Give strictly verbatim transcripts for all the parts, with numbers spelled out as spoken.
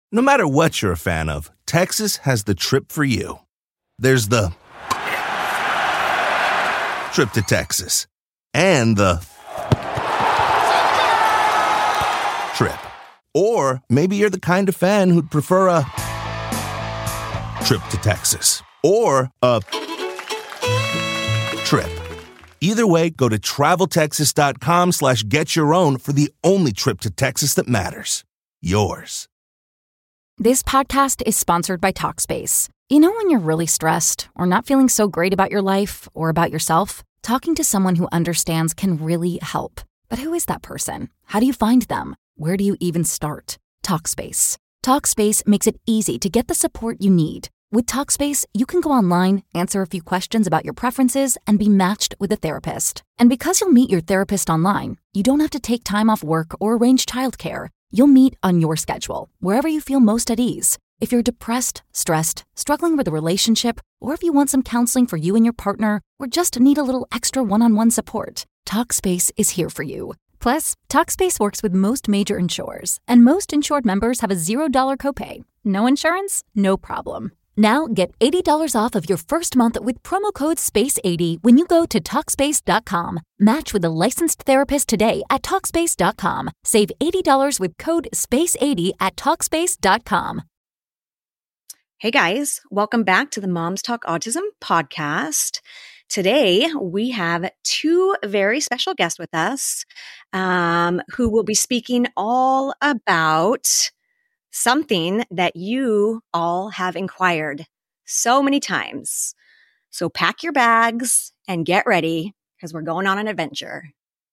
No matter what you're a fan of, Texas has the trip for you. There's the trip to Texas and the trip. Or maybe you're the kind of fan who'd prefer a trip to Texas or a trip. Either way, go to traveltexas.com slash get your own for the only trip to Texas that matters. Yours. This podcast is sponsored by Talkspace. You know when you're really stressed or not feeling so great about your life or about yourself? Talking to someone who understands can really help. But who is that person? How do you find them? Where do you even start? Talkspace. Talkspace makes it easy to get the support you need. With Talkspace, you can go online, answer a few questions about your preferences, and be matched with a therapist. And because you'll meet your therapist online, you don't have to take time off work or arrange childcare. You'll meet on your schedule, wherever you feel most at ease. If you're depressed, stressed, struggling with a relationship, or if you want some counseling for you and your partner, or just need a little extra one-on-one support, Talkspace is here for you. Plus, Talkspace works with most major insurers, and most insured members have a zero dollar copay. No insurance? No problem. Now get eighty dollars off of your first month with promo code space eighty when you go to Talkspace dot com. Match with a licensed therapist today at Talkspace dot com. Save eighty dollars with code space eighty at Talkspace dot com. Hey guys, welcome back to the Moms Talk Autism podcast. Today, we have two very special guests with us um, who will be speaking all about something that you all have inquired so many times. So pack your bags and get ready because we're going on an adventure.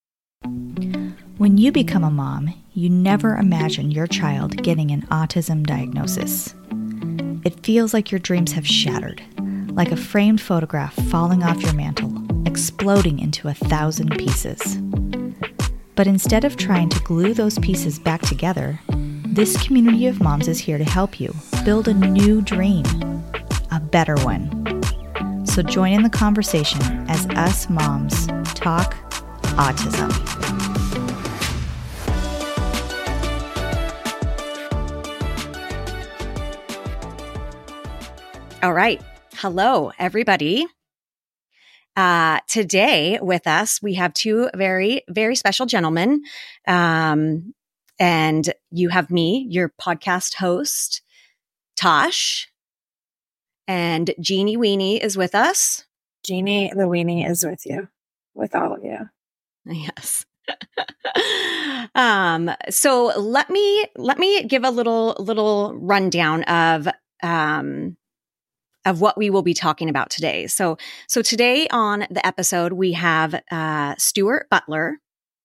When you become a mom, you never imagine your child getting an autism diagnosis. It feels like your dreams have shattered, like a framed photograph falling off your mantle, exploding into a thousand pieces. But instead of trying to glue those pieces back together, this community of moms is here to help you build a new dream, a better one. So join in the conversation as us moms talk autism. All right. Hello, everybody. Uh, today with us, we have two very, very special gentlemen. Um, and you have me, your podcast host, Tosh, and Jeannie Weenie is with us. Jeannie the Weenie is with you, with all of you. Yes. um, so let me, let me give a little, little rundown of, um, of what we will be talking about today. So, so today on the episode, we have, uh, Stuart Butler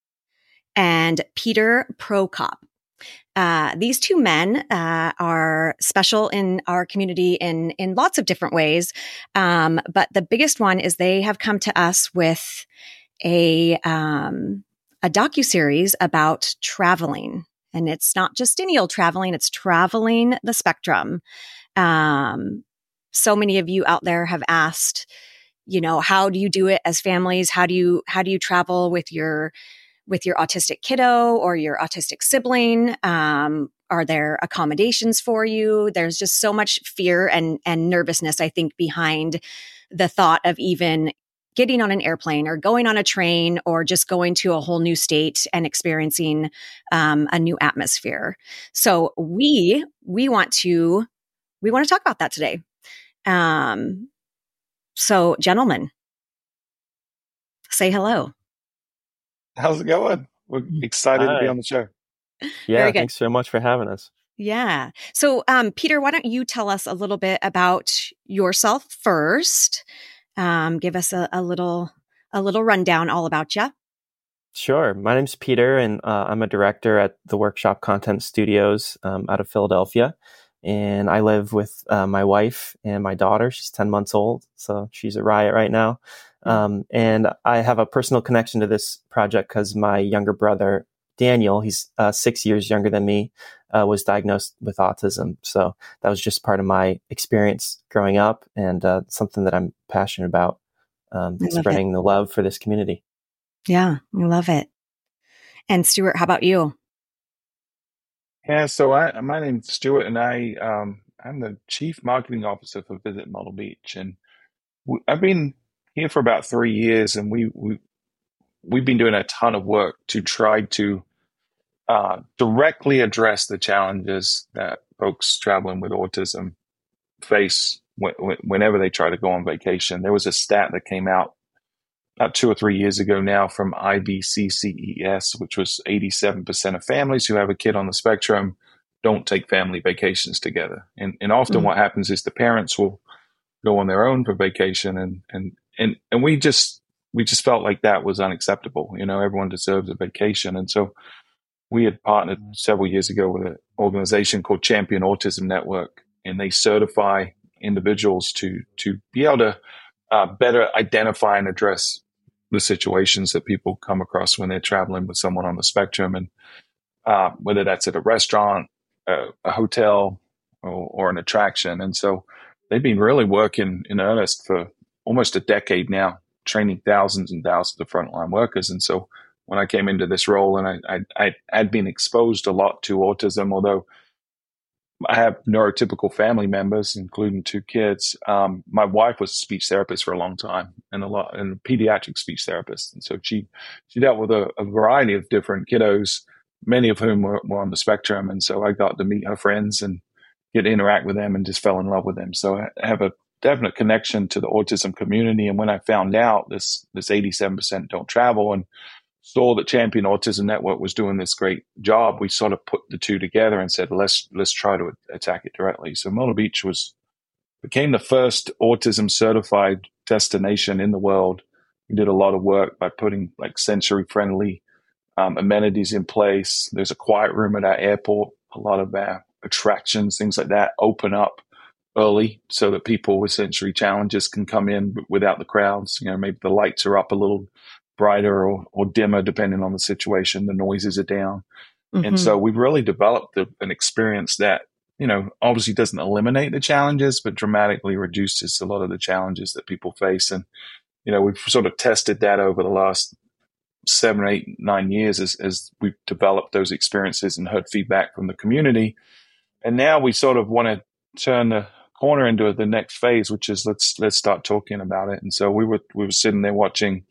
and Peter Prokop. Uh, these two men, uh, are special in our community in, in lots of different ways. Um, but the biggest one is they have come to us with a, um, a docuseries about traveling. And it's not just any old traveling, it's traveling the spectrum. Um, so many of you out there have asked, you know, how do you do it as families? How do you, how do you travel with your, with your autistic kiddo or your autistic sibling? Um, are there accommodations for you? There's just so much fear and, and nervousness, I think, behind the thought of even getting on an airplane or going on a train or just going to a whole new state and experiencing um, a new atmosphere. So we, we want to, we want to talk about that today. Um, so gentlemen, say hello. How's it going? We're excited Hi. to be on the show. Yeah, thanks so much for having us. Yeah. So, um, Peter, why don't you tell us a little bit about yourself first? Um, give us a, a little, a little rundown all about you. Sure. My name's Peter, and uh, I'm a director at the Workshop Content Studios um, out of Philadelphia. And I live with uh, my wife and my daughter. She's ten months old, so she's a riot right now. Um, and I have a personal connection to this project because my younger brother, Daniel, he's uh, six years younger than me, uh, was diagnosed with autism. So that was just part of my experience growing up, and uh, something that I'm passionate about, um, spreading the love for this community. Yeah, I love it. And Stuart, how about you? Yeah, so I, my name's Stuart, and I um, I'm the chief marketing officer for Visit Myrtle Beach, and we, I've been here for about three years, and we we we've been doing a ton of work to try to uh, directly address the challenges that folks traveling with autism face when, whenever they try to go on vacation. There was a stat that came out about two or three years ago now from I B C C E S, which was eighty-seven percent of families who have a kid on the spectrum don't take family vacations together. And, and often Mm. what happens is the parents will go on their own for vacation. And, and, and, and we just, we just felt like that was unacceptable. You know, everyone deserves a vacation. And so we had partnered several years ago with an organization called Champion Autism Network, and they certify individuals to, to be able to uh, better identify and address the situations that people come across when they're traveling with someone on the spectrum, and uh, whether that's at a restaurant, a, a hotel, or, or an attraction. And so they've been really working in earnest for almost a decade now, training thousands and thousands of frontline workers. And so when I came into this role, and I, I, I had been exposed a lot to autism, although I have neurotypical family members, including two kids. Um, my wife was a speech therapist for a long time, and a lot, and a pediatric speech therapist. And so she, she dealt with a, a variety of different kiddos, many of whom were, were on the spectrum. And so I got to meet her friends and get to interact with them and just fell in love with them. So I have a definite connection to the autism community. And when I found out this, this eighty-seven percent don't travel, and saw that Champion Autism Network was doing this great job, we sort of put the two together and said, let's let's try to attack it directly. So Myrtle Beach was became the first autism certified destination in the world. We did a lot of work by putting like sensory friendly um, amenities in place. There's a quiet room at our airport. A lot of our attractions, things like that, open up early so that people with sensory challenges can come in without the crowds. You know, maybe the lights are up a little brighter or, or dimmer, depending on the situation. The noises are down. Mm-hmm. And so we've really developed a, an experience that, you know, obviously doesn't eliminate the challenges, but dramatically reduces a lot of the challenges that people face. And, you know, we've sort of tested that over the last seven, eight, nine years as, as we've developed those experiences and heard feedback from the community. And now we sort of want to turn the corner into the next phase, which is let's, let's start talking about it. And so we were, we were sitting there watching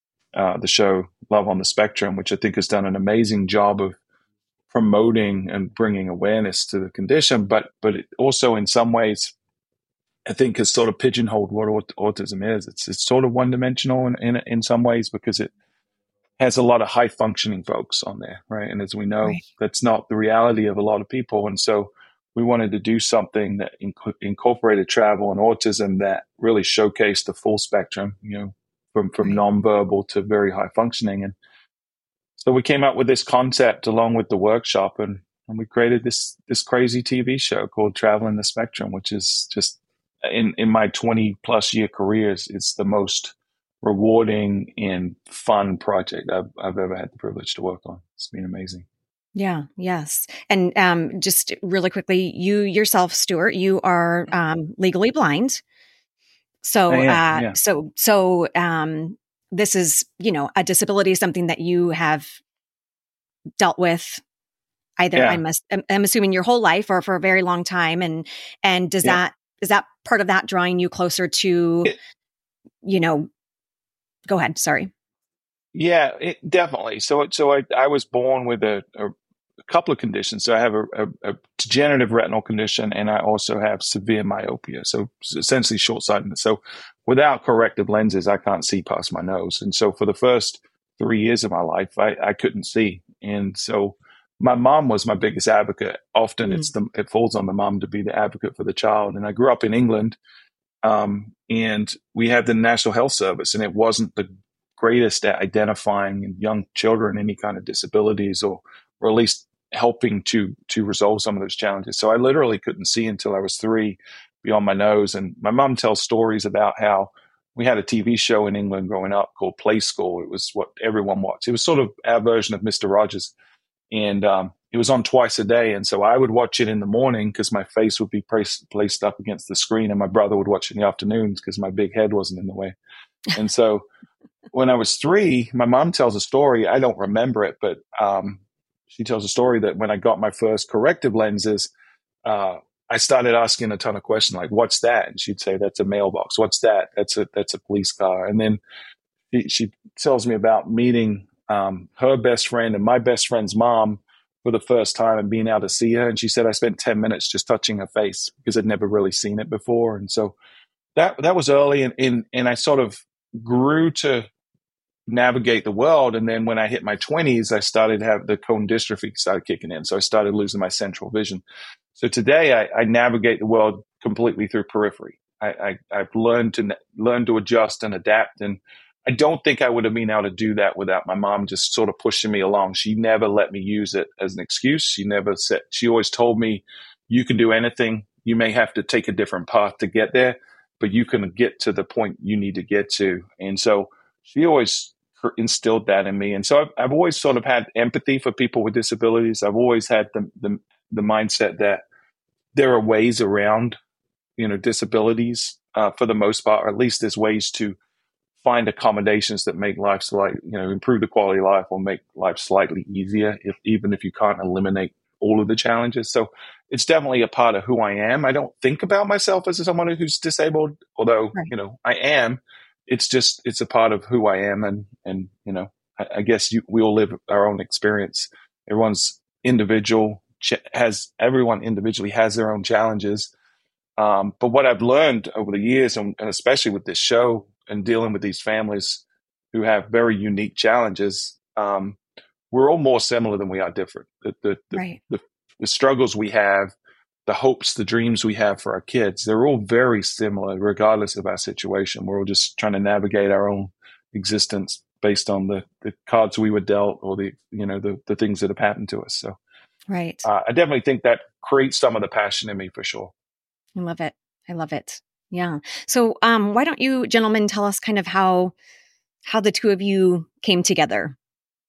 Uh, the show Love on the Spectrum, which I think has done an amazing job of promoting and bringing awareness to the condition, but but it also in some ways, I think, has sort of pigeonholed what aut- autism is. It's it's sort of one dimensional in, in in some ways because it has a lot of high functioning folks on there, right? And as we know, right. That's not the reality of a lot of people. And so we wanted to do something that inc- incorporated travel and autism that really showcased the full spectrum, you know, from, from nonverbal to very high functioning. And so we came up with this concept along with the workshop, and, and we created this, this crazy T V show called Traveling the Spectrum, which is just in, in my twenty plus year career, it's, it's the most rewarding and fun project I've, I've ever had the privilege to work on. It's been amazing. Yeah. Yes. And, um, just really quickly, you yourself, Stuart, you are, um, legally blind. So, am, uh, yeah. so, so, um, this is, you know, a disability, something that you have dealt with either, Yeah. I must, I'm, I'm assuming your whole life or for a very long time. And, and does Yeah. that, is that part of that drawing you closer to, It- you know, go ahead. Sorry. Yeah, it, definitely. So, so I, I was born with a, a, a couple of conditions. So I have a, a, a degenerative retinal condition, and I also have severe myopia. So essentially short-sightedness. So without corrective lenses, I can't see past my nose. And so for the first three years of my life, I, I couldn't see. And so my mom was my biggest advocate. Often mm. it's the, it falls on the mom to be the advocate for the child. And I grew up in England, um, and we had the National Health Service, and it wasn't the greatest at identifying in young children any kind of disabilities, or or at least helping to to resolve some of those challenges. So I literally couldn't see until I was three, beyond my nose. And my mom tells stories about how we had a T V show in England growing up called Play School. It was what everyone watched. It was sort of our version of Mister Rogers. And um, it was on twice a day. And so I would watch it in the morning because my face would be placed, placed up against the screen, and my brother would watch it in the afternoons because my big head wasn't in the way. And so when I was three, my mom tells a story. I don't remember it, but um, she tells a story that when I got my first corrective lenses, uh, I started asking a ton of questions like, "What's that?" And she'd say, "That's a mailbox." "What's that?" "That's a that's a police car." And then she, she tells me about meeting um, her best friend and my best friend's mom for the first time and being able to see her. And she said, I spent ten minutes just touching her face because I'd never really seen it before. And so that, that was early. And, and, and I sort of grew to navigate the world. And then when I hit my twenties, I started to have the cone dystrophy started kicking in. So I started losing my central vision. So today I, I navigate the world completely through periphery. I, I, I've learned to learn to adjust and adapt. And I don't think I would have been able to do that without my mom just sort of pushing me along. She never let me use it as an excuse. She never said, she always told me, you can do anything. You may have to take a different path to get there, but you can get to the point you need to get to. And so she always instilled that in me. And so I've, I've always sort of had empathy for people with disabilities. I've always had the, the, the mindset that there are ways around, you know, disabilities uh, for the most part, or at least there's ways to find accommodations that make life slightly, you know, improve the quality of life or make life slightly easier, if even if you can't eliminate all of the challenges. So it's definitely a part of who I am. I don't think about myself as someone who's disabled, although, right. you know, I am. It's just, it's a part of who I am. And, and you know, I, I guess you, we all live our own experience. Everyone's individual, has, everyone individually has their own challenges. Um, but what I've learned over the years, and, and especially with this show, and dealing with these families who have very unique challenges, um, we're all more similar than we are different. The the, the, right. the the struggles we have, the hopes, the dreams we have for our kids, they're all very similar regardless of our situation. We're all just trying to navigate our own existence based on the, the cards we were dealt or the, you know, the, the things that have happened to us. So right. uh, I definitely think that creates some of the passion in me for sure. I love it. I love it. Yeah. So um, why don't you gentlemen tell us kind of how how the two of you came together?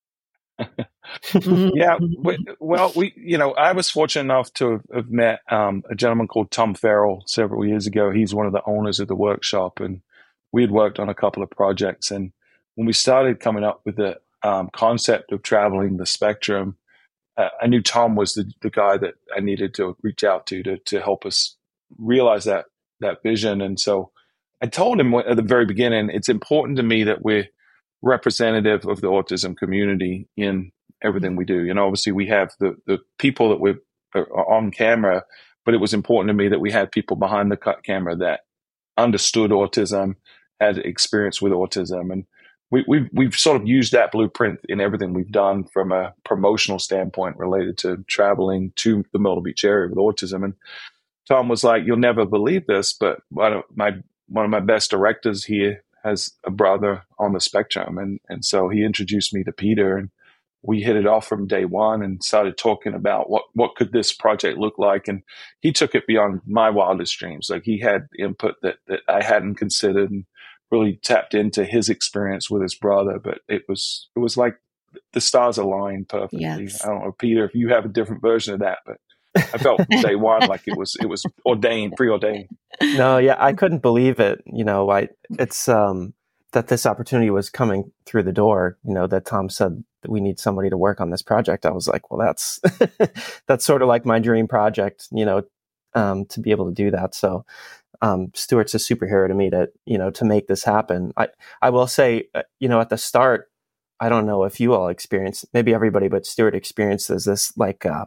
yeah. We, well, we, you know, I was fortunate enough to have met um, a gentleman called Tom Farrell several years ago. He's one of the owners of the workshop, and we had worked on a couple of projects. And when we started coming up with the um, concept of traveling the spectrum, uh, I knew Tom was the, the guy that I needed to reach out to to to help us realize that that vision. And so I told him at the very beginning, it's important to me that we're representative of the autism community in everything we do. You know, obviously we have the, the people that we're on camera, but it was important to me that we had people behind the camera that understood autism, had experience with autism. And we, we've, we've sort of used that blueprint in everything we've done from a promotional standpoint related to traveling to the Myrtle Beach area with autism. And Tom was like, you'll never believe this, but one of my, one of my best directors here has a brother on the spectrum. And, and so he introduced me to Peter, and we hit it off from day one and started talking about what, what could this project look like. And he took it beyond my wildest dreams. Like he had input that, that I hadn't considered, and really tapped into his experience with his brother. But it was, it was like the stars aligned perfectly. Yes. I don't know, Peter, if you have a different version of that, but I felt day one like it was it was ordained, preordained. No, yeah, I couldn't believe it. You know, I it's um, that this opportunity was coming through the door. You know, that Tom said that we need somebody to work on this project. I was like, well, that's that's sort of like my dream project. You know, um, to be able to do that. So, um, Stuart's a superhero to me to you know to make this happen. I I will say, uh, you know, at the start, I don't know if you all experienced, maybe everybody, but Stuart experiences this like. Uh,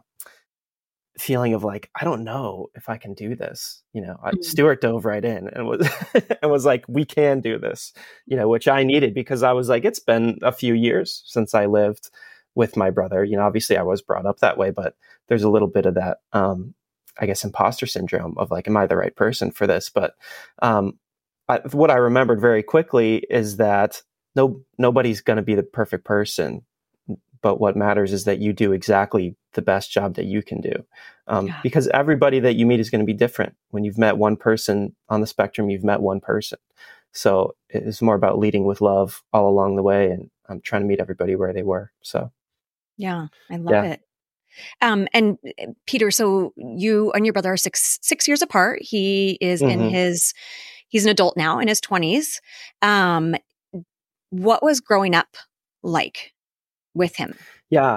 feeling of like, I don't know if I can do this, you know, mm-hmm. Stuart dove right in and was, and was like, we can do this, you know, which I needed because I was like, it's been a few years since I lived with my brother. You know, obviously I was brought up that way, but there's a little bit of that, um, I guess, imposter syndrome of like, am I the right person for this? But, um, I, what I remembered very quickly is that no, nobody's going to be the perfect person. But what matters is that you do exactly the best job that you can do. Um, yeah. Because everybody that you meet is going to be different. When you've met one person on the spectrum, you've met one person. So it's more about leading with love all along the way. And I'm trying to meet everybody where they were. So, yeah, I love yeah. it. Um, and Peter, so you and your brother are six, six years apart. He is mm-hmm. in his, he's an adult now in his twenties. Um, what was growing up like with him? Yeah.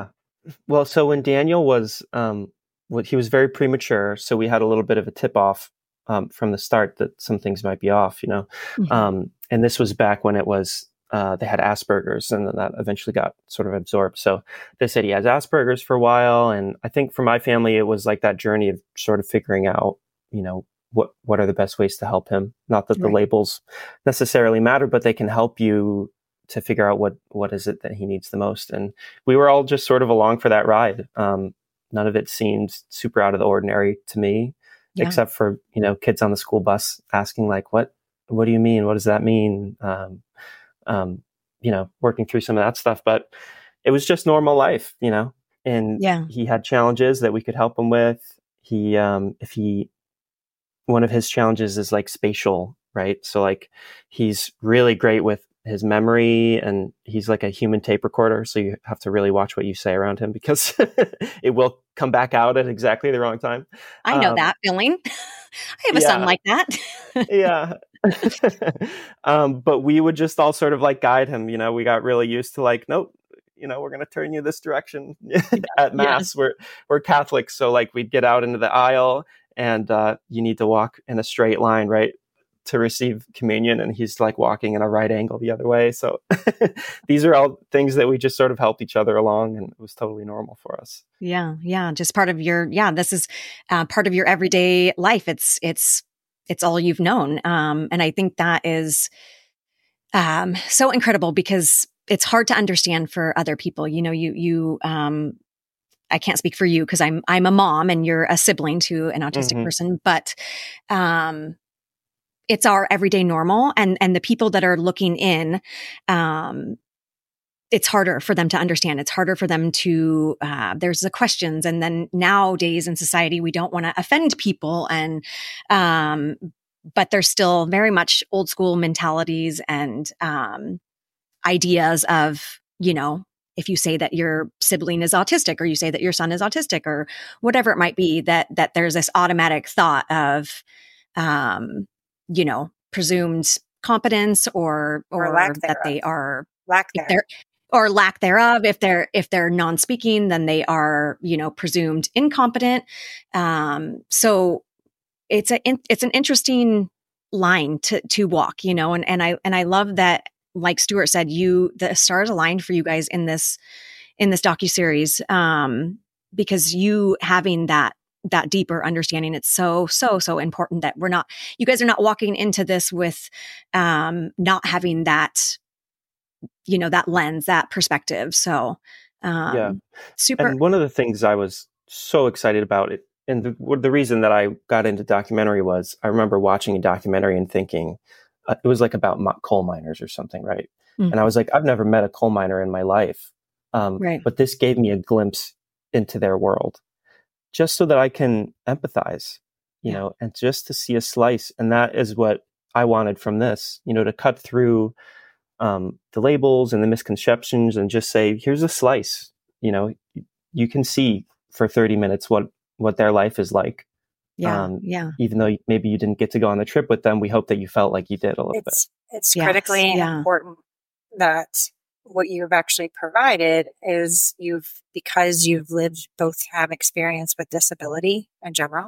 Well, so when Daniel was, um, what he was very premature, so we had a little bit of a tip off um, from the start that some things might be off, you know. Mhm. Um, and this was back when it was uh, they had Asperger's, and then that eventually got sort of absorbed. So they said he has Asperger's for a while, and I think for my family, it was like that journey of sort of figuring out, you know, what what are the best ways to help him. Not that the Right. labels necessarily matter, but they can help you to figure out what what is it that he needs the most. And we were all just sort of along for that ride. Um, none of it seemed super out of the ordinary to me, Yeah. except for, you know, kids on the school bus asking like, what, what do you mean? What does that mean? Um, um, you know, working through some of that stuff, but it was just normal life, you know, and Yeah. he had challenges that we could help him with. He, um, if he, one of his challenges is like spatial, right? So like he's really great with his memory, and he's like a human tape recorder. So you have to really watch what you say around him because it will come back out at exactly the wrong time. I know Um, that feeling. I have a son yeah. like that. Yeah. um, but we would just all sort of like guide him. You know, we got really used to like, nope, you know, we're going to turn you this direction at mass. We're, we're Catholic. So like we'd get out into the aisle and uh, you need to walk in a straight line, right, to receive communion. And he's like walking in a right angle the other way. So these are all things that we just sort of helped each other along, and it was totally normal for us. Yeah. Yeah. Just part of your, yeah, this is uh, part of your everyday life. It's, it's, it's all you've known. Um, and I think that is um, so incredible because it's hard to understand for other people. You know, you, you, um, I can't speak for you because I'm, I'm a mom and you're a sibling to an autistic Mhm. person, but, um, it's our everyday normal. And, and the people that are looking in, um, it's harder for them to understand. It's harder for them to, uh, there's the questions. And then nowadays in society, we don't want to offend people. And, um, but there's still very much old school mentalities and, um, ideas of, you know, if you say that your sibling is autistic or you say that your son is autistic or whatever it might be, that, that there's this automatic thought of, um, you know, presumed competence or, or, Or lack that they thereof. are, Lack if there. they're, or lack thereof. If they're, if they're non-speaking, then they are, you know, presumed incompetent. Um, so it's a, it's an interesting line to, to walk, you know, and, and I, and I love that, like Stuart said, you, the stars aligned for you guys in this, in this docuseries, um, because you having that, that deeper understanding, it's so, so, so important that we're not, you guys are not walking into this with, um, not having that, you know, that lens, that perspective. So, um, Yeah. super. And one of the things I was so excited about it, and the, the reason that I got into documentary was I remember watching a documentary and thinking uh, it was like about mo- coal miners or something, right? Mm. And I was like, I've never met a coal miner in my life, um, Right. but this gave me a glimpse into their world, just so that I can empathize, you Yeah. know, and just to see a slice. And that is what I wanted from this, you know, to cut through um, the labels and the misconceptions and just say, here's a slice, you know, you can see for thirty minutes what, what their life is like. Yeah. Um, Yeah. even though maybe you didn't get to go on the trip with them, we hope that you felt like you did a little It's it's Yes, critically yeah. important that what you've actually provided is you've because you've lived both have experience with disability in general,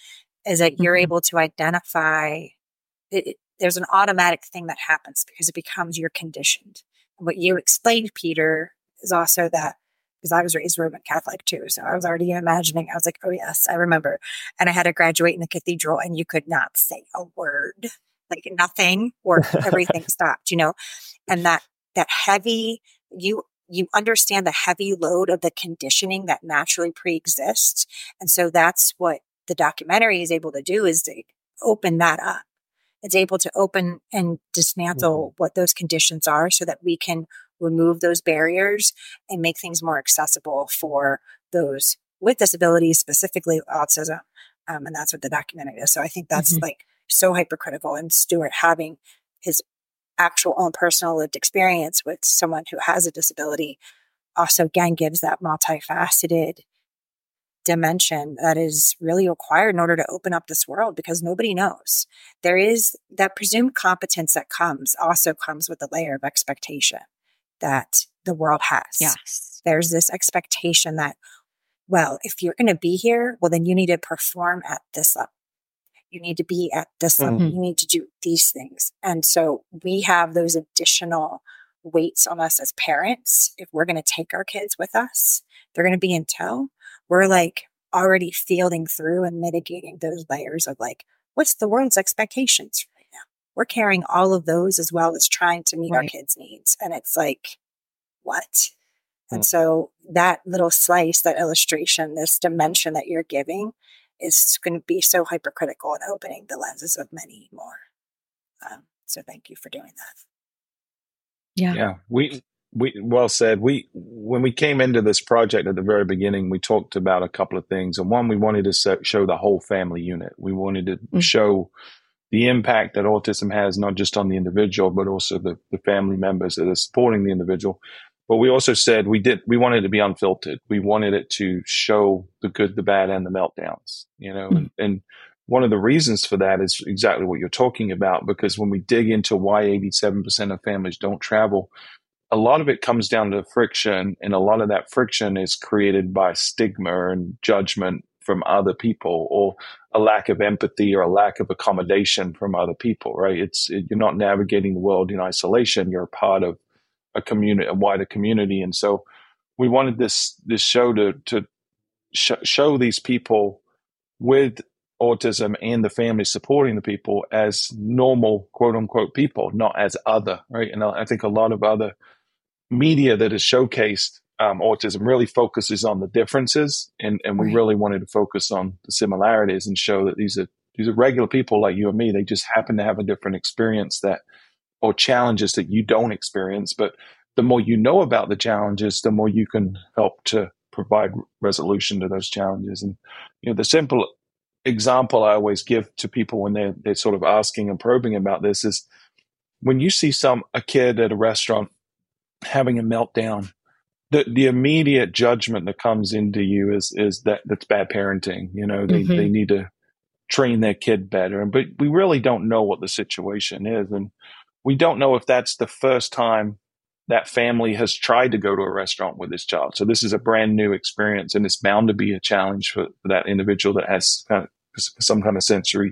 is that you're Mhm. able to identify it, it- there's an automatic thing that happens because it becomes you're conditioned. And what you explained, Peter, is also that because I was raised Roman Catholic too. So I was already imagining, I was like, oh yes, I remember. And I had to graduate in the cathedral and you could not say a word, like nothing worked. Everything stopped, you know, and that, that heavy, you, you understand the heavy load of the conditioning that naturally pre-exists. And so that's what the documentary is able to do is to open that up. It's able to open and dismantle what those conditions are so that we can remove those barriers and make things more accessible for those with disabilities, specifically autism. Um, and that's what the documentary is. So I think that's Mhm. like so hypercritical. And Stuart having his actual own personal lived experience with someone who has a disability also again gives that multifaceted dimension that is really required in order to open up this world because nobody knows. There is that presumed competence that comes also comes with a layer of expectation that the world has. Yes. there's this expectation that, well, if you're going to be here, well, then you need to perform at this level. You need to be at this level. Mm-hmm. You need to do these things. And so we have those additional weights on us as parents. If we're going to take our kids with us, they're going to be in tow. We're like already fielding through and mitigating those layers of like, what's the world's expectations right now? We're carrying all of those as well as trying to meet Right. our kids' needs. And it's like, what? And Mm. so that little slice, that illustration, this dimension that you're giving is going to be so hypercritical and opening the lenses of many more. Um, so thank you for doing that. Yeah. Yeah, we we well said. We when we came into this project at the very beginning, we talked about a couple of things, and one, we wanted to so, show the whole family unit. We wanted to Mm. show the impact that autism has, not just on the individual, but also the, the family members that are supporting the individual. But we also said we did we wanted it to be unfiltered. We wanted it to show the good, the bad, and the meltdowns. You know, Mm. and, and one of the reasons for that is exactly what you're talking about, because when we dig into why eighty-seven percent of families don't travel, a lot of it comes down to friction, and a lot of that friction is created by stigma and judgment from other people, or a lack of empathy or a lack of accommodation from other people, right? It's it, you're not navigating the world in isolation. You're a part of a community, a wider community. And so we wanted this this show to to sh- show these people with autism and the family supporting the people as normal, quote unquote, people, not as other, right? And I think a lot of other media that has showcased um, autism really focuses on the differences, and, and we Right. really wanted to focus on the similarities and show that these are these are regular people like you and me. They just happen to have a different experience that, or challenges that you don't experience. But the more you know about the challenges, the more you can help to provide resolution to those challenges. And you know, the simple example I always give to people when they're they're sort of asking and probing about this is when you see some a kid at a restaurant having a meltdown, the the immediate judgment that comes into you is is that that's bad parenting. You know, they Mhm. they need to train their kid better. But we really don't know what the situation is, and we don't know if that's the first time that family has tried to go to a restaurant with this child. So this is a brand new experience, and it's bound to be a challenge for, for that individual that has kind of, some kind of sensory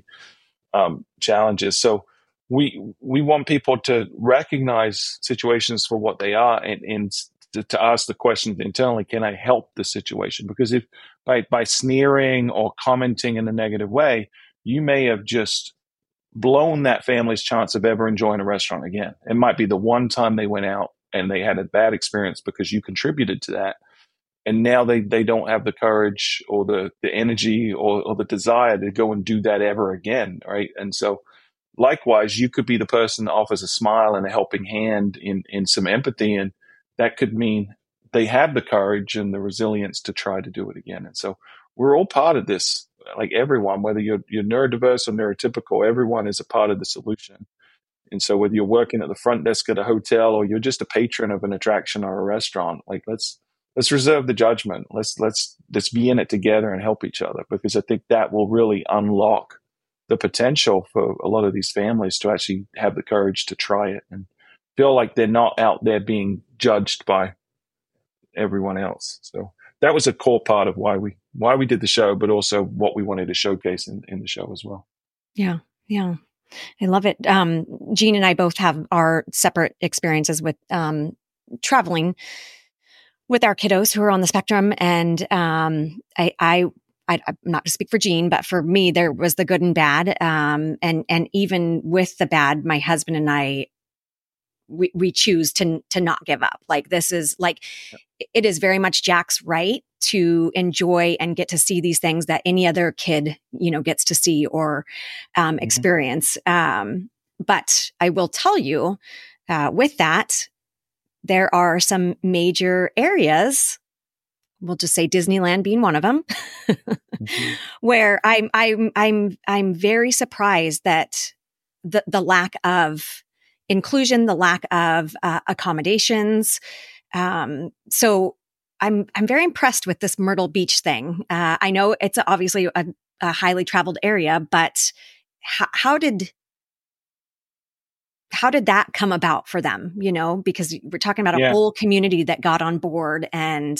um, challenges. So we we want people to recognize situations for what they are, and, and to, to ask the question internally: can I help the situation? Because if by by sneering or commenting in a negative way, you may have just blown that family's chance of ever enjoying a restaurant again. It might be the one time they went out and they had a bad experience because you contributed to that. And now they, they don't have the courage or the, the energy or, or the desire to go and do that ever again, right? And so likewise, you could be the person that offers a smile and a helping hand in, in some empathy, and that could mean they have the courage and the resilience to try to do it again. And so we're all part of this, like everyone, whether you're, you're neurodiverse or neurotypical, everyone is a part of the solution. And so whether you're working at the front desk at a hotel or you're just a patron of an attraction or a restaurant, like let's let's reserve the judgment. Let's let's let's be in it together and help each other, because I think that will really unlock the potential for a lot of these families to actually have the courage to try it and feel like they're not out there being judged by everyone else. So that was a core part of why we why we did the show, but also what we wanted to showcase in, in the show as well. Yeah. Yeah. I love it. Um, Jean and I both have our separate experiences with um, traveling with our kiddos who are on the spectrum. And um, I, I, I, I'm not to speak for Jean, but for me, there was the good and bad. Um, and, and even with the bad, my husband and I, we, we choose to, to not give up. Like this is like, it is very much Jack's right to enjoy and get to see these things that any other kid, you know, gets to see or um, Mm-hmm. experience. Um, but I will tell you, uh, with that, there are some major areas. We'll just say Disneyland being one of them, mm-hmm. where I'm I'm I'm I'm very surprised that the the lack of inclusion, the lack of uh, accommodations. Um, so I'm I'm very impressed with this Myrtle Beach thing. Uh, I know it's obviously a, a highly traveled area, but how, how did how did that come about for them? You know, because we're talking about a Yeah. whole community that got on board and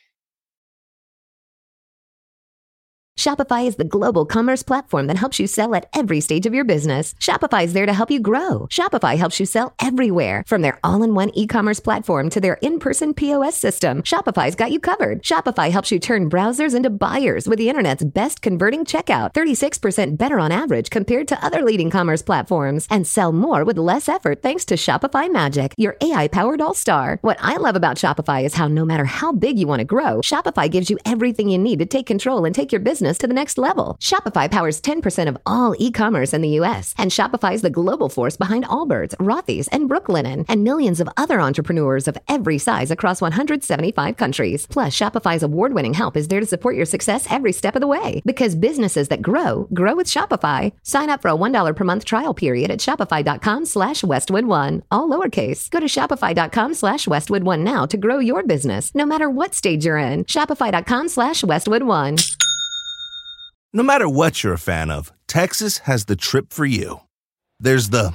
Shopify is the global commerce platform that helps you sell at every stage of your business. Shopify is there to help you grow. Shopify helps you sell everywhere, from their all-in-one e-commerce platform to their in-person P O S system. Shopify's got you covered. Shopify helps you turn browsers into buyers with the internet's best converting checkout, thirty-six percent better on average compared to other leading commerce platforms, and sell more with less effort thanks to Shopify Magic, your A I-powered all-star. What I love about Shopify is how no matter how big you want to grow, Shopify gives you everything you need to take control and take your business to the next level. Shopify powers ten percent of all e-commerce in the U S, and Shopify is the global force behind Allbirds, Rothy's, and Brooklinen, and millions of other entrepreneurs of every size across one hundred seventy-five countries. Plus, Shopify's award-winning help is there to support your success every step of the way. Because businesses that grow, grow with Shopify. Sign up for a one dollar per month trial period at shopify.com slash Westwood One. All lowercase. Go to shopify.com slash Westwood One now to grow your business, no matter what stage you're in. Shopify.com slash Westwood One. No matter what you're a fan of, Texas has the trip for you. There's the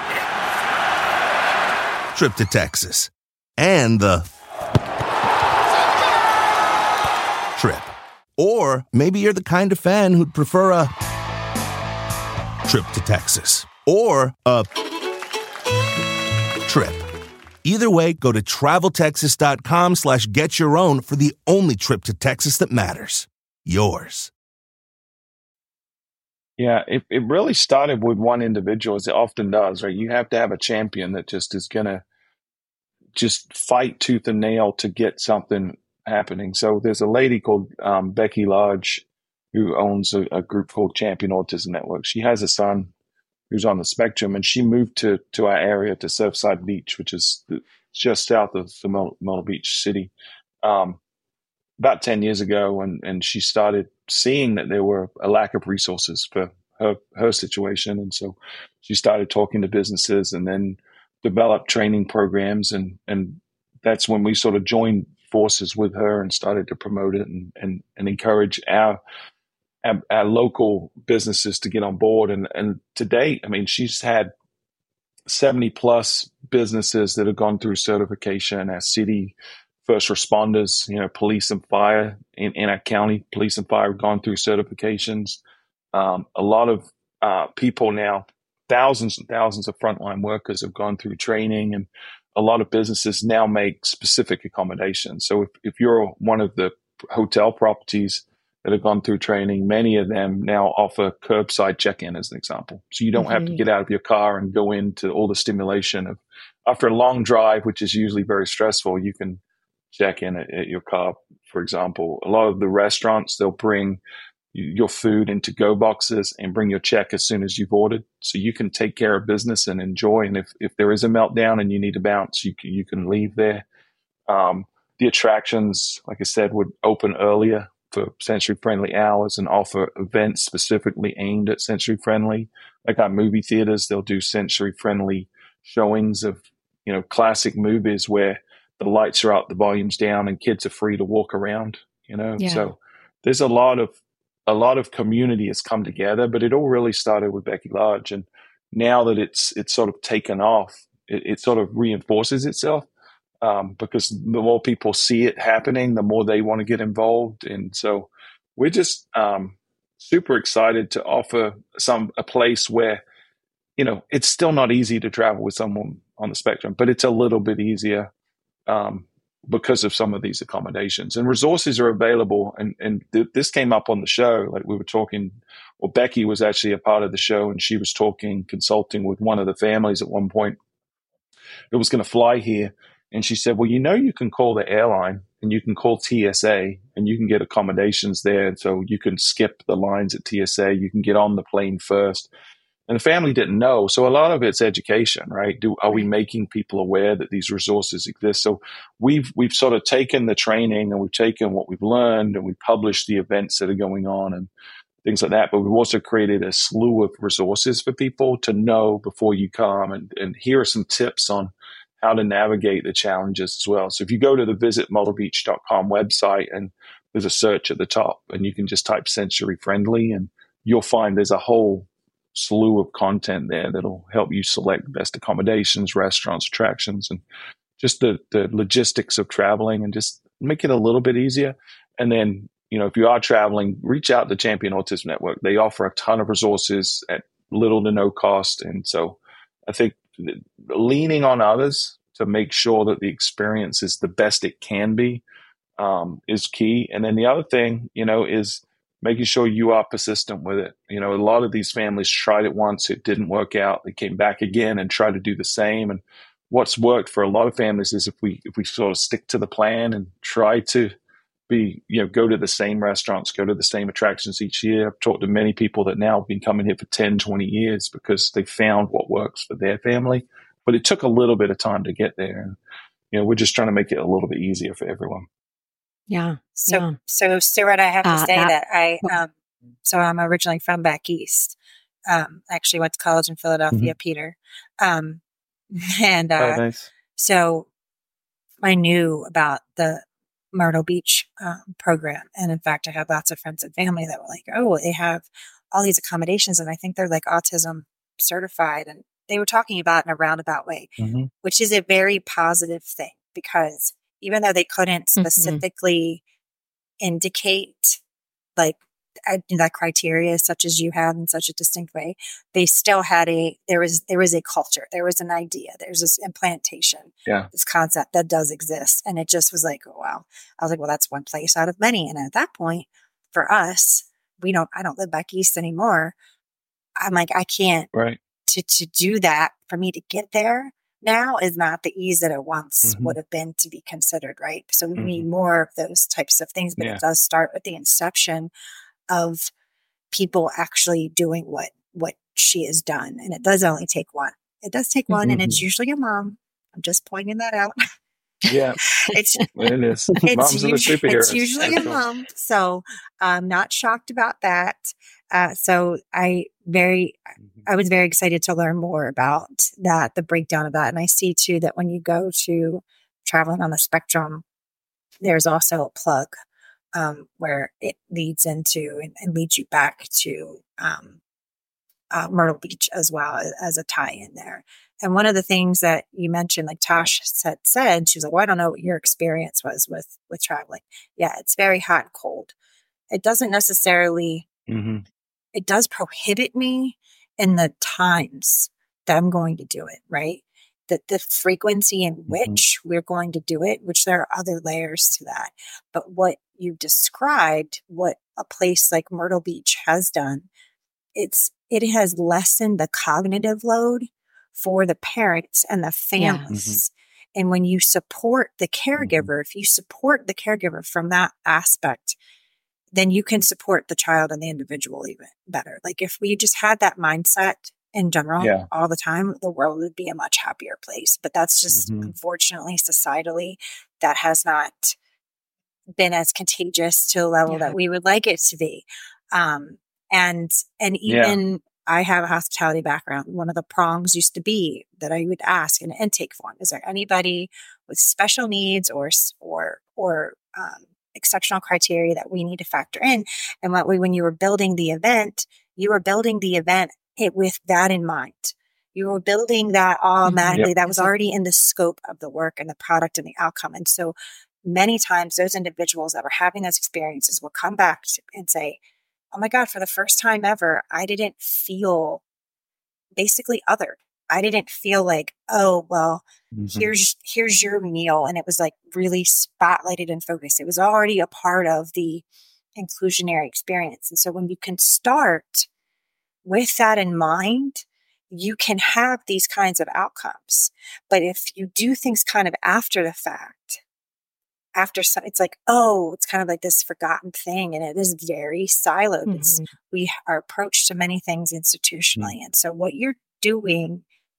trip to Texas and the trip. Or maybe you're the kind of fan who'd prefer a trip to Texas or a trip. Either way, go to traveltexas.com slash get your own for the only trip to Texas that matters. Yours. Yeah, it, it really started with one individual, as it often does, right? You have to have a champion that just is going to just fight tooth and nail to get something happening. So there's a lady called um, Becky Lodge who owns a, a group called Champion Autism Network. She has a son who's on the spectrum, and she moved to, to our area, to Surfside Beach, which is just south of the Myrtle Beach city, um, about ten years ago. And, and she started seeing that there were a lack of resources for her, her situation. And so she started talking to businesses and then developed training programs. And, and that's when we sort of joined forces with her and started to promote it and, and, and encourage our, our, our local businesses to get on board. And, and to date, I mean, she's had seventy plus businesses that have gone through certification. Our city first responders, you know, police and fire in, in our county, police and fire have gone through certifications. Um, a lot of uh, people now, thousands and thousands of frontline workers have gone through training, and a lot of businesses now make specific accommodations. So if, if you're one of the hotel properties that have gone through training, many of them now offer curbside check-in as an example. So you don't mm-hmm. have to get out of your car and go into all the stimulation of, after a long drive, which is usually very stressful, you can check in at, at your car, for example. A lot of the restaurants, they'll bring your food into go boxes and bring your check as soon as you've ordered. So you can take care of business and enjoy. And if, if there is a meltdown and you need to bounce, you can, you can leave there. Um, the attractions, like I said, would open earlier for sensory friendly hours and offer events specifically aimed at sensory friendly. Like our movie theaters, they'll do sensory friendly showings of, you know, classic movies where the lights are up, the volume's down, and kids are free to walk around, you know? Yeah. So there's a lot of, a lot of community has come together, but it all really started with Becky Lodge. And now that it's, it's sort of taken off, it, it sort of reinforces itself, um, because the more people see it happening, the more they want to get involved. And so we're just, um, super excited to offer some, a place where, you know, it's still not easy to travel with someone on the spectrum, but it's a little bit easier, um, because of some of these accommodations, and resources are available. And, and th- this came up on the show. Like we were talking, well, Becky was actually a part of the show, and she was talking, consulting with one of the families at one point that was going to fly here. And she said, well, you know, you can call the airline and you can call T S A and you can get accommodations there. So you can skip the lines at T S A. You can get on the plane first. And the family didn't know. So a lot of it's education, right? Do, are we making people aware that these resources exist? So we've, we've sort of taken the training and we've taken what we've learned and we published the events that are going on and things like that. But we've also created a slew of resources for people to know before you come. And, and here are some tips on how to navigate the challenges as well. So if you go to the visit myrtle beach dot com website, and there's a search at the top, and you can just type sensory friendly, and you'll find there's a whole slew of content there that'll help you select best accommodations, restaurants, attractions, and just the, the logistics of traveling, and just make it a little bit easier. And then, you know, if you are traveling, reach out to Champion Autism Network. They offer a ton of resources at little to no cost. And so I think leaning on others to make sure that the experience is the best it can be um, is key. And then the other thing, you know, is making sure you are persistent with it. You know, a lot of these families tried it once, it didn't work out. They came back again and tried to do the same. And what's worked for a lot of families is if we if we sort of stick to the plan and try to be, you know, go to the same restaurants, go to the same attractions each year. I've talked to many people that now have been coming here for ten, twenty years because they found what works for their family. But it took a little bit of time to get there. And, you know, we're just trying to make it a little bit easier for everyone. Yeah. So, yeah. so Stuart, I have to Uh, say that- that I, um, so I'm originally from back east. Um, actually went to college in Philadelphia, Peter. Um, and, uh, Oh, nice. so I knew about the Myrtle Beach um, program. And in fact, I had lots of friends and family that were like, oh, they have all these accommodations. And I think they're like autism certified. And they were talking about it in a roundabout way, Mm-hmm. which is a very positive thing, because even though they couldn't Mhm. specifically indicate like uh, that criteria such as you have in such a distinct way, they still had a, there was, there was a culture, there was an idea, there's this implantation, Yeah. this concept that does exist. And it just was like, oh, wow. I was like, well, that's one place out of many. And at that point for us, we don't, I don't live back east anymore. I'm like, I can't Right. to, to do that for me to get there now is not the ease that it once Mhm. would have been to be considered. Right. So we Mhm. need more of those types of things, but Yeah. it does start with the inception of people actually doing what, what she has done. And it does only take one. It does take one. And it's Mhm. usually a mom. I'm just pointing that out. Yeah. It's, It is. it's, Moms are the usually, superheroes. it's usually a That's all. mom. So I'm not shocked about that. Uh, so I very, I was very excited to learn more about that, the breakdown of that. And I see too that when you go to Traveling on the Spectrum, there's also a plug um, where it leads into and, and leads you back to um, uh, Myrtle Beach as well as, as a tie-in there. And one of the things that you mentioned, like Tosh said, said she was like, well, I don't know what your experience was with with traveling. Yeah, it's very hot and cold. It doesn't necessarily, Mm-hmm. it does prohibit me in the times that I'm going to do it, right? That the frequency in which we're going to do it, which there are other layers to that. But what you described, what a place like Myrtle Beach has done, it's, it has lessened the cognitive load for the parents and the families. And when you support the caregiver, if you support the caregiver from that aspect, then you can support the child and the individual even better. Like if we just had that mindset in general Yeah. all the time, the world would be a much happier place. But that's just Mhm. unfortunately societally that has not been as contagious to a level Yeah. that we would like it to be. Um, and, and Yeah. even I have a hospitality background. One of the prongs used to be that I would ask in an intake form, is there anybody with special needs or, or, or, um, exceptional criteria that we need to factor in? And what we, when you were building the event, you were building the event it, with that in mind. You were building that automatically. Yep. That was already in the scope of the work and the product and the outcome. And so many times those individuals that were having those experiences will come back to, and say, oh my God, for the first time ever, I didn't feel basically othered. I didn't feel like, oh, well, Mhm. here's, here's your meal. And it was like really spotlighted and focused. It was already a part of the inclusionary experience. And so when you can start with that in mind, you can have these kinds of outcomes. But if you do things kind of after the fact, after some, it's like, oh, it's kind of like this forgotten thing. And it is very siloed. Mhm. It's, we are approached to many things institutionally. And so what you're doing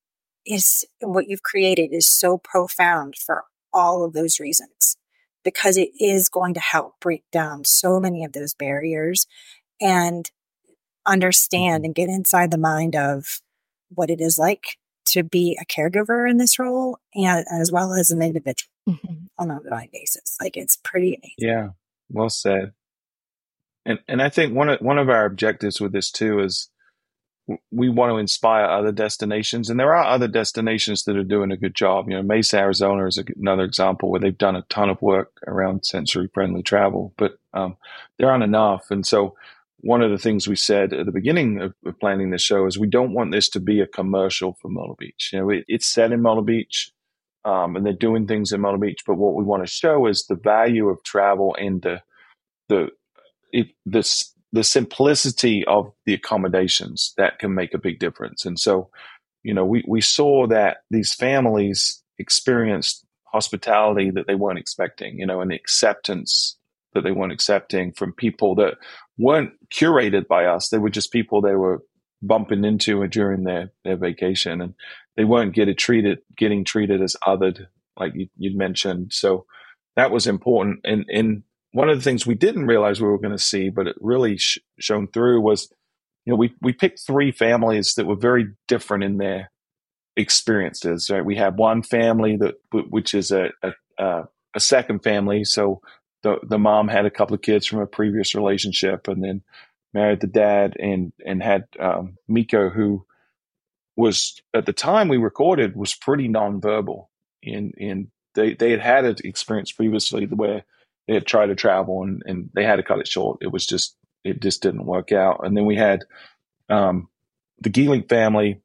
is, what you've created is so profound for all of those reasons, because it is going to help break down so many of those barriers and understand and get inside the mind of what it is like to be a caregiver in this role, and as well as an individual Mhm. on an ongoing basis. Like it's pretty amazing. Yeah. Well said. And and I think one of one of our objectives with this too is we want to inspire other destinations, and there are other destinations that are doing a good job. You know, Mesa, Arizona is a, another example where they've done a ton of work around sensory-friendly travel, but um, there aren't enough. And so one of the things we said at the beginning of, of planning this show is we don't want this to be a commercial for Myrtle Beach. You know, it, it's set in Myrtle Beach, um, and they're doing things in Myrtle Beach, but what we want to show is the value of travel and the the it, this the simplicity of the accommodations that can make a big difference. And so, you know, we, we saw that these families experienced hospitality that they weren't expecting, you know, and acceptance that they weren't accepting from people that weren't curated by us. They were just people they were bumping into during their, their vacation, and they weren't getting treated, getting treated as othered, like you, you'd mentioned. So that was important. And, and one of the things we didn't realize we were going to see, but it really sh- shone through was, you know, we, we picked three families that were very different in their experiences, right? We had one family that, which is a, a, a second family. So the, the mom had a couple of kids from a previous relationship and then married the dad and, and had um, Miko, who was at the time we recorded was pretty nonverbal. In, in they, they had had an experience previously where they had tried to travel and, and they had to cut it short. It was just, it just didn't work out. And then we had um, the Geeling family,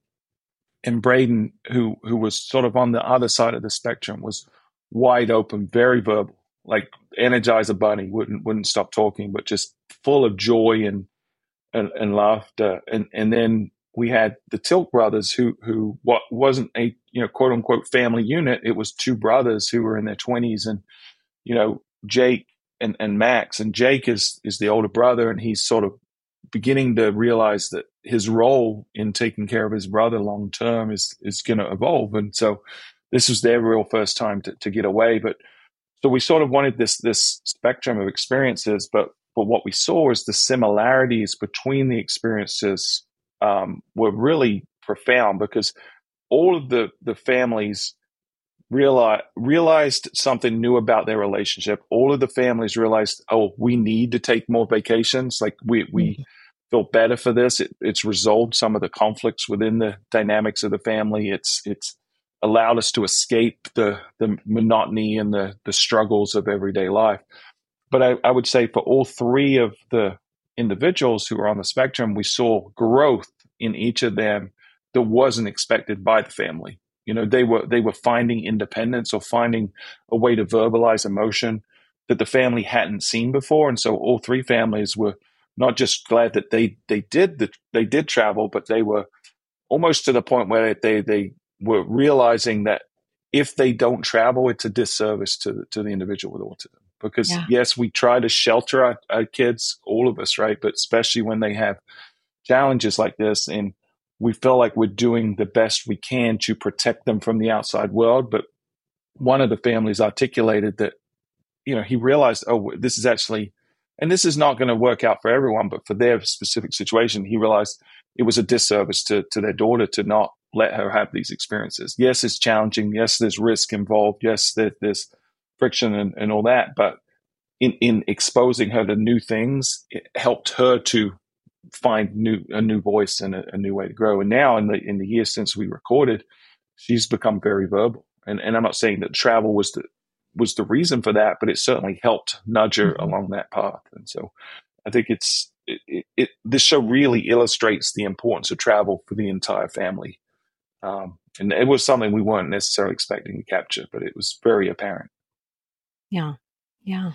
and Braden, who who was sort of on the other side of the spectrum, was wide open, very verbal, like Energizer Bunny, wouldn't wouldn't stop talking, but just full of joy and and, and laughter. And and then we had the Tilk brothers, who who what wasn't a you know quote unquote family unit. It was two brothers who were in their twenties, and you know Jake and, and Max. And Jake is is the older brother, and he's sort of beginning to realize that his role in taking care of his brother long term is is going to evolve. And so this was their real first time to, to get away. But so we sort of wanted this this spectrum of experiences, but but what we saw is the similarities between the experiences um, were really profound, because all of the the families realized realized something new about their relationship. All of the families realized, oh, we need to take more vacations. Like we we mm-hmm. feel better for this. It, it's resolved some of the conflicts within the dynamics of the family. It's it's allowed us to escape the the monotony and the the struggles of everyday life. But I, I would say for all three of the individuals who are on the spectrum, we saw growth in each of them that wasn't expected by the family. You know, they were they were finding independence or finding a way to verbalize emotion that the family hadn't seen before. And so all three families were not just glad that they they did the, they did travel, but they were almost to the point where they they were realizing that if they don't travel, it's a disservice to the, to the individual with autism. Because yeah. yes, we try to shelter our, our kids, all of us, right? But especially when they have challenges like this, and we feel like we're doing the best we can to protect them from the outside world. But one of the families articulated that, you know, he realized, oh, this is actually, and this is not going to work out for everyone, but for their specific situation, he realized it was a disservice to, to their daughter to not let her have these experiences. Yes, it's challenging. Yes, there's risk involved. Yes, there, there's friction and, and all that. But in, in exposing her to new things, it helped her to find new a new voice and a, a new way to grow. And now in the in the years since we recorded, she's become very verbal. And and I'm not saying that travel was the was the reason for that, but it certainly helped nudge her mm-hmm. along that path. And so I think it's it, it, it this show really illustrates the importance of travel for the entire family. Um, and it was something we weren't necessarily expecting to capture, but it was very apparent. Yeah. Yeah.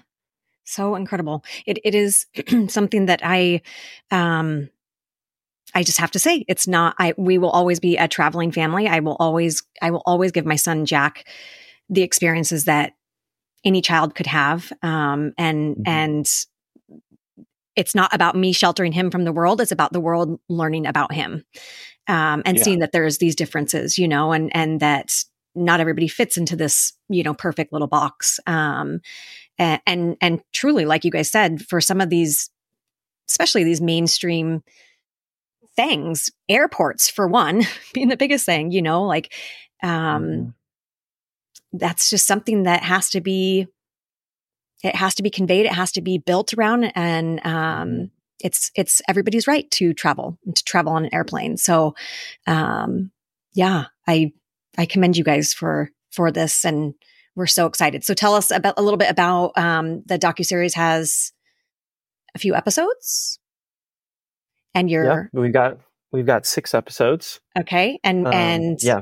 So incredible. It it is something that I, um, I just have to say, it's not, I, we will always be a traveling family. I will always, I will always give my son, Jack, the experiences that any child could have. Um, and, mm-hmm. and it's not about me sheltering him from the world. It's about the world learning about him. Um, and yeah. seeing that there's these differences, you know, and, and that not everybody fits into this, you know, perfect little box. Um, and, and, and truly, like you guys said, for some of these, especially these mainstream things, airports for one, being the biggest thing, you know, like, um, mm-hmm. that's just something that has to be, it has to be conveyed. It has to be built around. And, um, it's it's everybody's right to travel, to travel on an airplane. So, um, yeah, I I commend you guys for for this, and we're so excited. So, tell us about a little bit about um, the docuseries. Has a few episodes, and you're yeah, we've got we've got six episodes. Okay, and um, and yeah,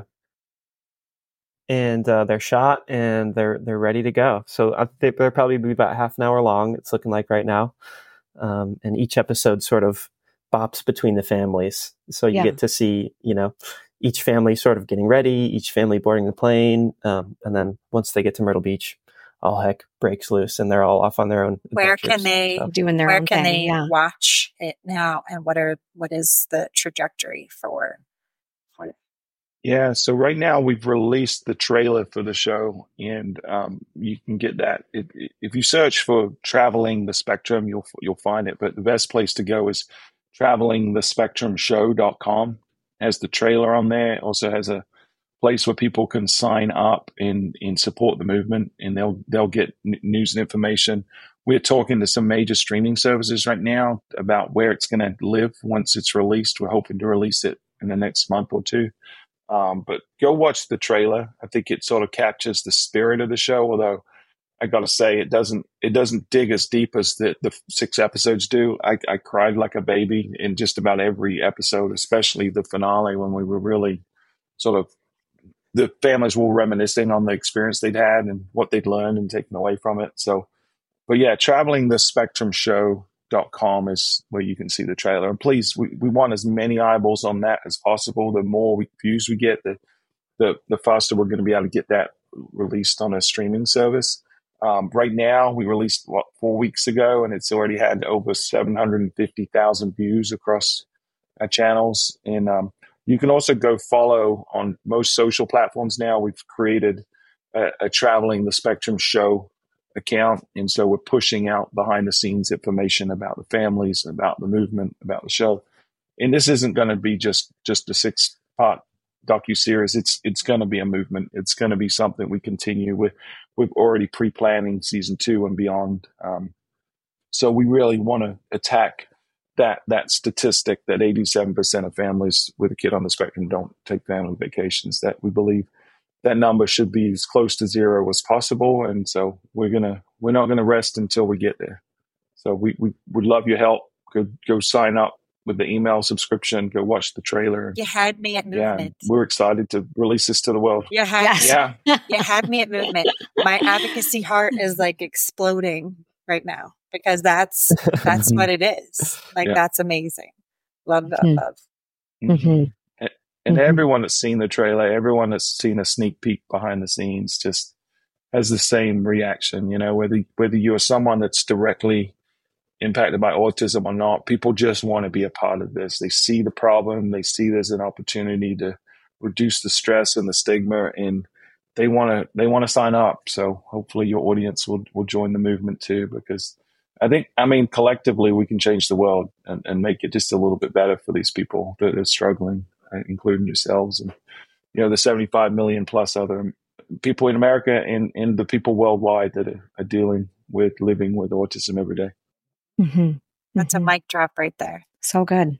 and uh, they're shot and they're they're ready to go. So I think they'll probably be about half an hour long. It's looking like right now. Um, and each episode sort of bops between the families. So you Yeah. get to see, you know, each family sort of getting ready, each family boarding the plane. Um, and then once they get to Myrtle Beach, all heck breaks loose and they're all off on their own Where adventures. can they So, doing their where own can thing. they Yeah. watch it now, and what are what is the trajectory for for it? Yeah, so right now we've released the trailer for the show, and um, you can get that. It, it- if you search for "Traveling the Spectrum," you'll you'll find it. But the best place to go is traveling the spectrum show dot com. Has the trailer on there. It also has a place where people can sign up and, and support the movement, and they'll they'll get n- news and information. We're talking to some major streaming services right now about where it's going to live once it's released. We're hoping to release it in the next month or two. Um, but go watch the trailer. I think it sort of captures the spirit of the show. Although I got to say, it doesn't it doesn't dig as deep as the, the six episodes do. I, I cried like a baby in just about every episode, especially the finale when we were really sort of the families were reminiscing on the experience they'd had and what they'd learned and taken away from it. So, but yeah, traveling the spectrum show dot com is where you can see the trailer. And please, we, we want as many eyeballs on that as possible. The more we, views we get, the, the the faster we're going to be able to get that released on a streaming service. Um, right now, we released what four weeks ago, and it's already had over seven hundred fifty thousand views across our channels. And um, you can also go follow on most social platforms now. We've created a, a Traveling the Spectrum Show account, and so we're pushing out behind the scenes information about the families, about the movement, about the show. And this isn't going to be just just a six part docuseries. It's it's going to be a movement. It's going to be something we continue with. We're already pre-planning season two and beyond. Um, so we really want to attack that that statistic that eighty-seven percent of families with a kid on the spectrum don't take family vacations. That we believe that number should be as close to zero as possible. And so we're gonna we're not gonna rest until we get there. So we we would love your help. Go go sign up with the email subscription. Go watch the trailer. You had me at Yeah, movement. we're excited to release this to the world. You had Yes. Yeah, you had me at movement. My advocacy heart is like exploding right now because that's that's what it is. Like Yeah. that's amazing. Love, love, Mhm. love. Mhm. And Mhm. everyone that's seen the trailer, everyone that's seen a sneak peek behind the scenes, just has the same reaction. You know, whether whether you're someone that's directly impacted by autism or not, people just want to be a part of this. They see the problem, they see there's an opportunity to reduce the stress and the stigma, and they want to they want to sign up. So hopefully your audience will will join the movement too, because I think I mean collectively we can change the world and, and make it just a little bit better for these people that are struggling, uh, including yourselves and you know the seventy-five million plus other people in America and, and the people worldwide that are, are dealing with living with autism every day. Mhm. That's Mhm. a mic drop right there. So good.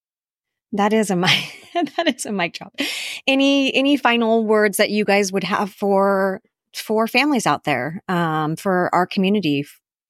That is a mic. That is a mic drop. Any any final words that you guys would have for for families out there, um, for our community?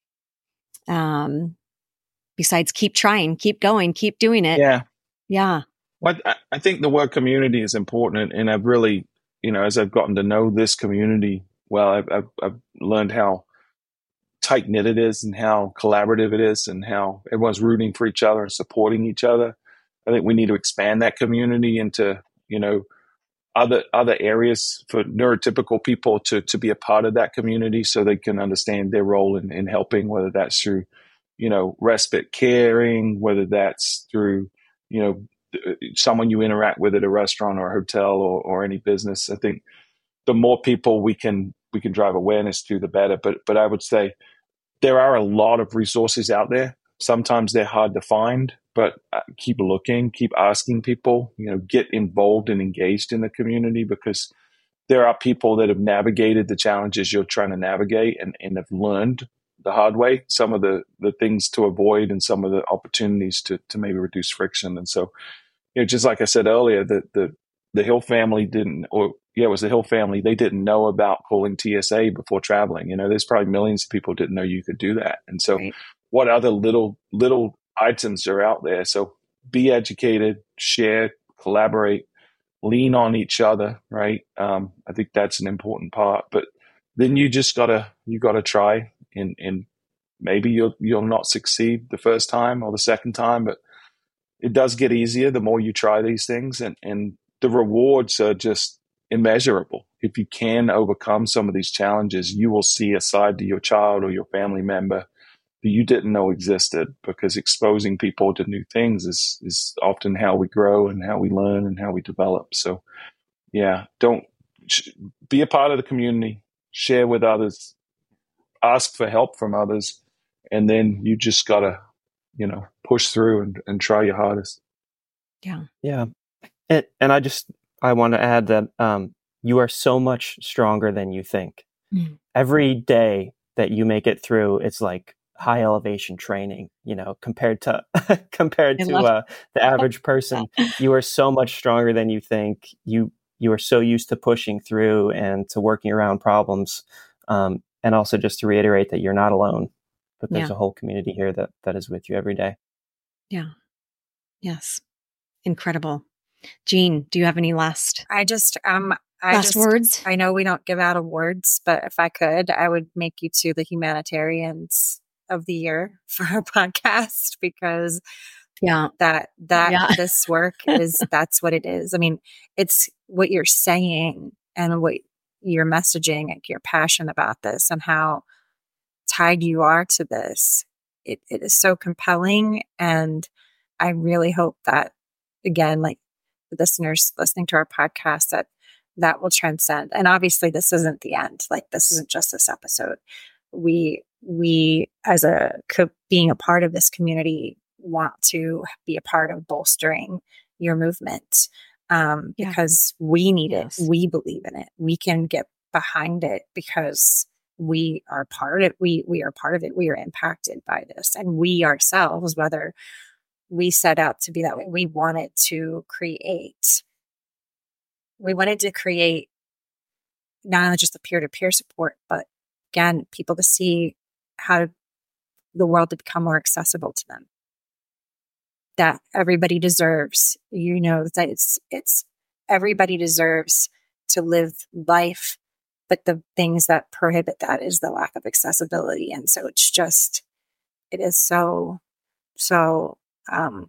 Um, besides, keep trying, keep going, keep doing it. Yeah. Yeah. Well, I, I think the word community is important. And I've really, you know, as I've gotten to know this community, well, I've, I've, I've learned how tight knit it is and how collaborative it is and how everyone's rooting for each other and supporting each other. I think we need to expand that community into, you know, other other areas for neurotypical people to to be a part of that community so they can understand their role in, in helping, whether that's through, you know, respite caring, whether that's through, you know, someone you interact with at a restaurant or a hotel or, or any business. I think the more people we can we can drive awareness to, the better. But but I would say there are a lot of resources out there. Sometimes they're hard to find, but keep looking, keep asking people, you know, get involved and engaged in the community, because there are people that have navigated the challenges you're trying to navigate and, and have learned the hard way, some of the, the things to avoid and some of the opportunities to, to maybe reduce friction. And so, you know, just like I said earlier, the, the, the Hill family didn't, or yeah, it was the Hill family. They didn't know about calling T S A before traveling. You know, there's probably millions of people who didn't know you could do that. And so right. what other little, little items are out there? So be educated, share, collaborate, lean on each other. Right. Um, I think that's an important part, but then you just gotta, you gotta try and, and maybe you'll, you'll not succeed the first time or the second time, but it does get easier the more you try these things, and, and the rewards are just immeasurable. If you can overcome some of these challenges, you will see a side to your child or your family member that you didn't know existed, because exposing people to new things is, is often how we grow and how we learn and how we develop. So yeah, don't be a part of the community, share with others, ask for help from others, and then you just gotta, you know, push through and, and try your hardest. Yeah. Yeah. And, and I just, I want to add that um, you are so much stronger than you think. Mm. Every day that you make it through, it's like high elevation training, you know, compared to, compared I to uh, the average person. You are so much stronger than you think. You, you are so used to pushing through and to working around problems. Um, and also just to reiterate that you're not alone, but there's yeah. a whole community here that, that is with you every day. Yeah. Yes. Incredible. Jean, do you have any last? I just, um, I last just, words? I know we don't give out awards, but if I could, I would make you two the humanitarians of the year for our podcast, because yeah, that, that yeah. this work is, that's what it is. I mean, it's what you're saying and what you're messaging, like you're passionate about this and how tied you are to this. It, it is so compelling. And I really hope that, again, like the listeners listening to our podcast, that that will transcend. And obviously this isn't the end. Like this isn't just this episode. We, we as a, co- being a part of this community, want to be a part of bolstering your movement. Um, yeah. because we need yes. it. We believe in it. We can get behind it because we are part of it. We, we are part of it. We are impacted by this. And we ourselves, whether we set out to be that way, we wanted to create, we wanted to create not only just the peer-to-peer support, but again, people to see how the world to become more accessible to them. That everybody deserves, you know, that it's, it's everybody deserves to live life, but the things that prohibit that is the lack of accessibility. And so it's just, it is so, so, um,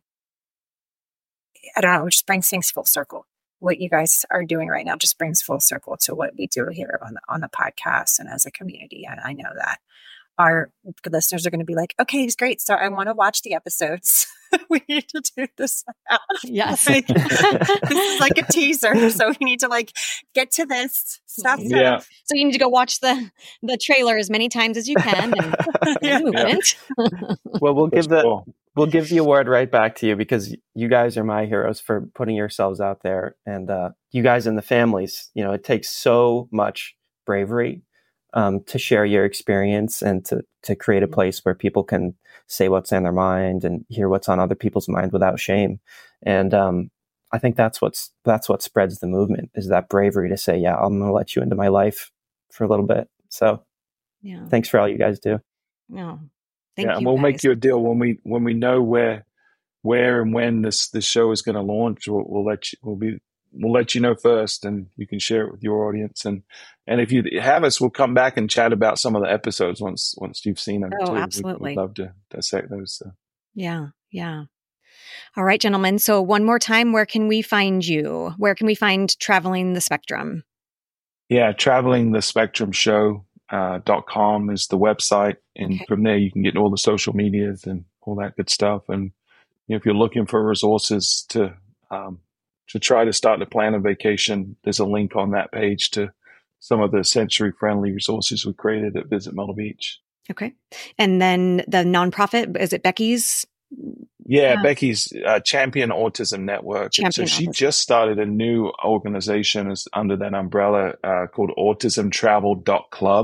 I don't know, it just brings things full circle. What you guys are doing right now just brings full circle to what we do here on the, on the podcast and as a community. And I know that our listeners are going to be like, okay, it's great. So I want to watch the episodes. We need to do this now. Yes. Like, this is like a teaser. So we need to like get to this stuff. Yeah. So you need to go watch the, the trailer as many times as you can. And, yeah. movement. Well, we'll That's give the, cool. we'll give the award right back to you, because you guys are my heroes for putting yourselves out there. And uh, you guys and the families, you know, it takes so much bravery Um, to share your experience and to, to create a place where people can say what's on their mind and hear what's on other people's mind without shame. And um, I think that's what's that's what spreads the movement, is that bravery to say, yeah, I'm going to let you into my life for a little bit. So yeah, thanks for all you guys do. No, thank yeah, you. and we'll guys. make you a deal when we when we know where where and when this this show is going to launch. We'll, we'll let you. We'll be. We'll let you know first, and you can share it with your audience. And and if you have us, we'll come back and chat about some of the episodes once once you've seen them. Oh, too. absolutely. We'd, we'd love to dissect those. So. Yeah, yeah. All right, gentlemen. So one more time, where can we find you? Where can we find Traveling the Spectrum? Yeah, traveling the spectrum show dot com is the website, and Okay. from there you can get all the social medias and all that good stuff. And you know, if you're looking for resources to um, to try to start to plan a vacation, there's a link on that page to some of the sensory-friendly resources we created at Visit Myrtle Beach. Okay. And then the nonprofit, is it Becky's? Yeah, Yeah. Becky's uh, Champion Autism Network. Champion so she Autism. just started a new organization as, under that umbrella uh, called autism travel dot club.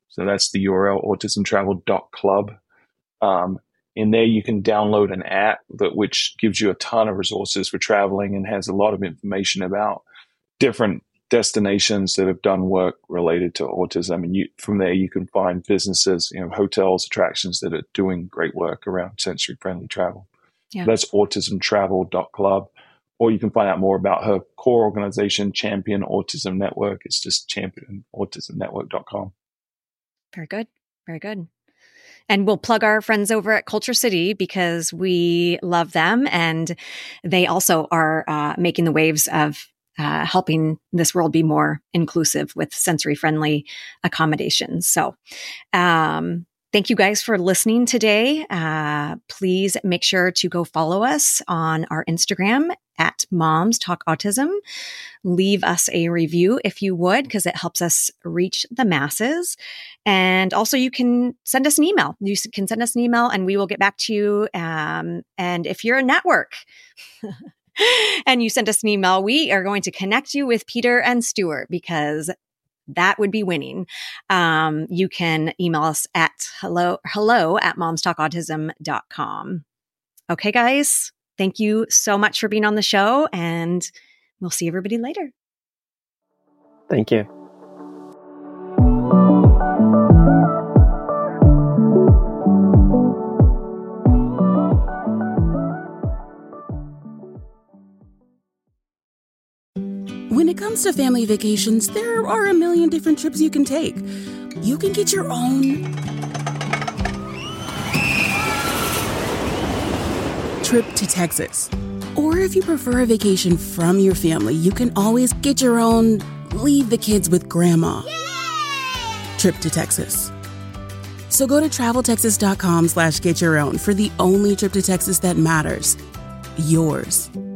So that's the U R L, autism travel dot club. Um, in there, you can download an app that which gives you a ton of resources for traveling and has a lot of information about different destinations that have done work related to autism. And you, from there, you can find businesses, you know, hotels, attractions that are doing great work around sensory-friendly travel. Yeah. That's autism travel dot club. Or you can find out more about her core organization, Champion Autism Network. It's just champion autism network dot com. Very good. Very good. And we'll plug our friends over at Culture City because we love them. And they also are uh, making the waves of uh, helping this world be more inclusive with sensory-friendly accommodations. So um, thank you guys for listening today. Uh, please make sure to go follow us on our Instagram at Moms Talk Autism. Leave us a review if you would, because it helps us reach the masses. And also you can send us an email. You can send us an email and we will get back to you. Um, and if you're a network and you send us an email, we are going to connect you with Peter and Stuart because that would be winning. Um, you can email us at hello, hello at moms talk autism dot com. Okay, guys. Thank you so much for being on the show, and we'll see everybody later. Thank you. When it comes to family vacations, there are a million different trips you can take. You can get your own trip to Texas. Or if you prefer a vacation from your family, you can always get your own leave the kids with grandma Yay! Trip to Texas. So go to travel texas dot com slash get your own for the only trip to Texas that matters. Yours.